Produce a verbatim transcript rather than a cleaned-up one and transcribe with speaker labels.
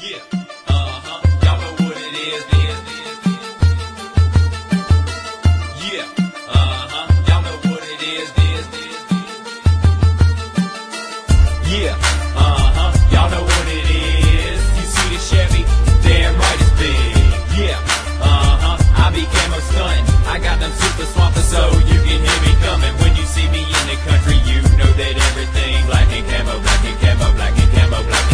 Speaker 1: Yeah, uh-huh, y'all know what it is, is, is. Yeah, uh-huh, y'all know what it is, is, is. Yeah, uh-huh, y'all know what it is. You see the Chevy? Damn right it's big. Yeah, uh-huh, I be camo stunting. I got them super swampers so you can hear me coming. When you see me in the country, you know that everything black and camo, black and camo, black and camo, black